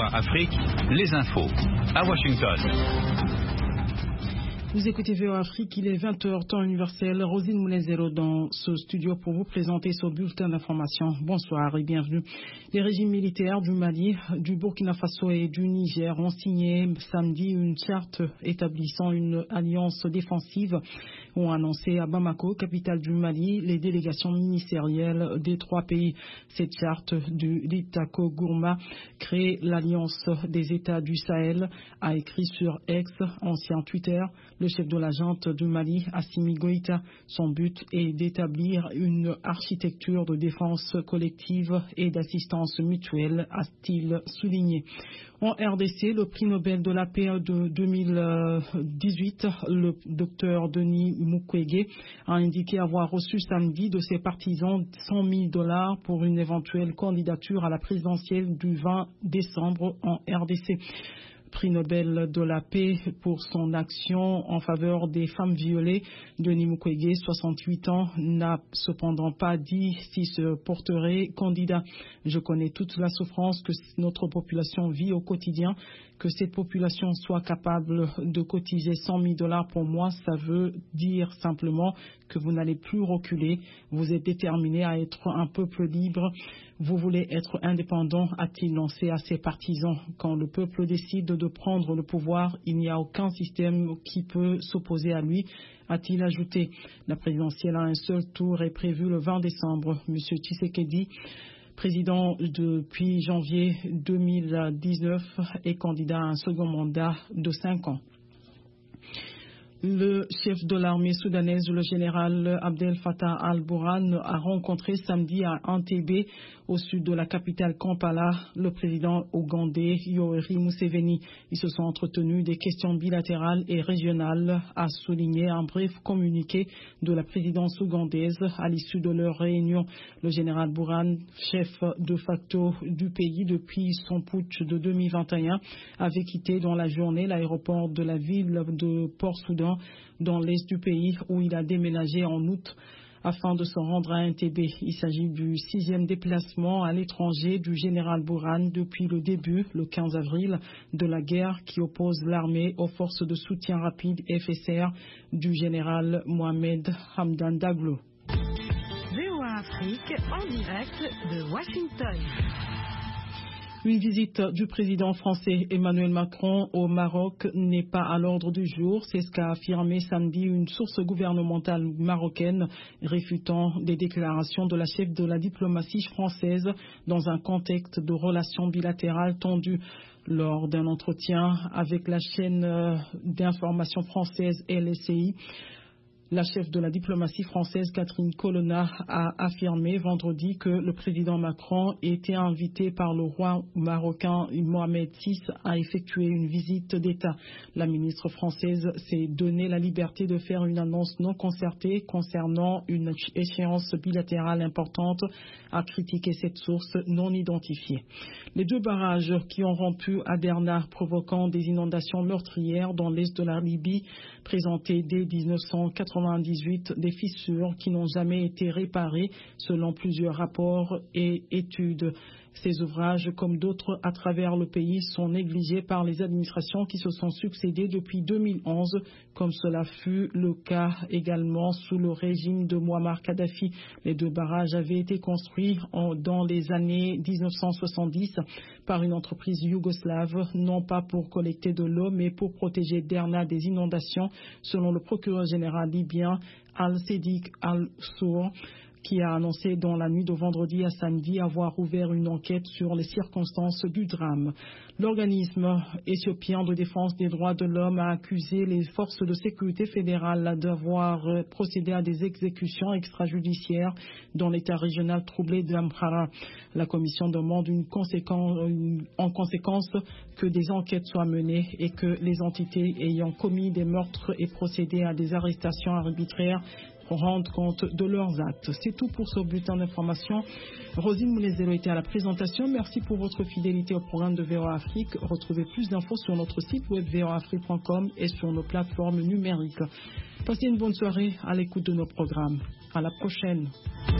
Afrique, les infos. À Washington. Vous écoutez VOA Afrique, il est 20h, temps universel. Rosine Moulin-Zéro dans ce studio pour vous présenter ce bulletin d'information. Bonsoir et bienvenue. Les régimes militaires du Mali, du Burkina Faso et du Niger ont signé samedi une charte établissant une alliance défensive. Ont annoncé à Bamako, capitale du Mali, les délégations ministérielles des trois pays. Cette charte du Litako Gourma crée l'alliance des États du Sahel, a écrit sur X, ancien Twitter, le chef de la junte du Mali, Assimi Goïta. Son but est d'établir une architecture de défense collective et d'assistance mutuelle, a-t-il souligné. En RDC, le prix Nobel de la paix de 2018, le docteur Denis Mukwege a indiqué avoir reçu samedi de ses partisans $100 000 pour une éventuelle candidature à la présidentielle du 20 décembre en RDC. Prix Nobel de la paix pour son action en faveur des femmes violées. Denis Mukwege, 68 ans, n'a cependant pas dit s'il se porterait candidat. Je connais toute la souffrance que notre population vit au quotidien. Que cette population soit capable de cotiser $100 000 pour moi, ça veut dire simplement que vous n'allez plus reculer. Vous êtes déterminé à être un peuple libre. Vous voulez être indépendant, a-t-il lancé à ses partisans. Quand le peuple décide de prendre le pouvoir, il n'y a aucun système qui peut s'opposer à lui, a-t-il ajouté. La présidentielle à un seul tour est prévue le 20 décembre. Monsieur Tshisekedi, président depuis janvier 2019, est candidat à un second mandat de 5 ans. Le chef de l'armée soudanaise, le général Abdel Fattah al-Burhan, a rencontré samedi à Entebbe, au sud de la capitale Kampala, le président ougandais Yoweri Museveni. Ils se sont entretenus des questions bilatérales et régionales, a souligné un bref communiqué de la présidence ougandaise à l'issue de leur réunion. Le général Burhan, chef de facto du pays depuis son putsch de 2021, avait quitté dans la journée l'aéroport de la ville de Port-Soudan, dans l'est du pays, où il a déménagé en août afin de se rendre à Entebbe. Il s'agit du 6e déplacement à l'étranger du général Burhan depuis le début, le 15 avril, de la guerre qui oppose l'armée aux forces de soutien rapide FSR du général Mohamed Hamdan Daglo. VOA Afrique en direct de Washington. Une visite du président français Emmanuel Macron au Maroc n'est pas à l'ordre du jour. C'est ce qu'a affirmé samedi une source gouvernementale marocaine, réfutant des déclarations de la chef de la diplomatie française dans un contexte de relations bilatérales tendues. Lors d'un entretien avec la chaîne d'information française LCI, la chef de la diplomatie française, Catherine Colonna, a affirmé vendredi que le président Macron était invité par le roi marocain Mohamed VI à effectuer une visite d'État. La ministre française s'est donné la liberté de faire une annonce non concertée concernant une échéance bilatérale importante, a critiqué cette source non identifiée. Les deux barrages qui ont rompu à Derna, provoquant des inondations meurtrières dans l'est de la Libye, présentaient dès 1998 des fissures qui n'ont jamais été réparées selon plusieurs rapports et études. Ces ouvrages, comme d'autres à travers le pays, sont négligés par les administrations qui se sont succédées depuis 2011, comme cela fut le cas également sous le régime de Mouammar Kadhafi. Les deux barrages avaient été construits dans les années 1970 par une entreprise yougoslave, non pas pour collecter de l'eau, mais pour protéger Derna des inondations, selon le procureur général libyen Al-Sadiq Al-Sour, qui a annoncé dans la nuit de vendredi à samedi avoir ouvert une enquête sur les circonstances du drame. L'organisme éthiopien de défense des droits de l'homme a accusé les forces de sécurité fédérales d'avoir procédé à des exécutions extrajudiciaires dans l'état régional troublé d'Amhara. La commission demande en conséquence que des enquêtes soient menées et que les entités ayant commis des meurtres et procédé à des arrestations arbitraires rendent compte de leurs actes. C'est tout pour ce bulletin d'information. Rosine Moulin-Zéro était à la présentation. Merci pour votre fidélité au programme de VOA Afrique. Retrouvez plus d'infos sur notre site web voaafrique.com et sur nos plateformes numériques. Passez une bonne soirée à l'écoute de nos programmes. À la prochaine.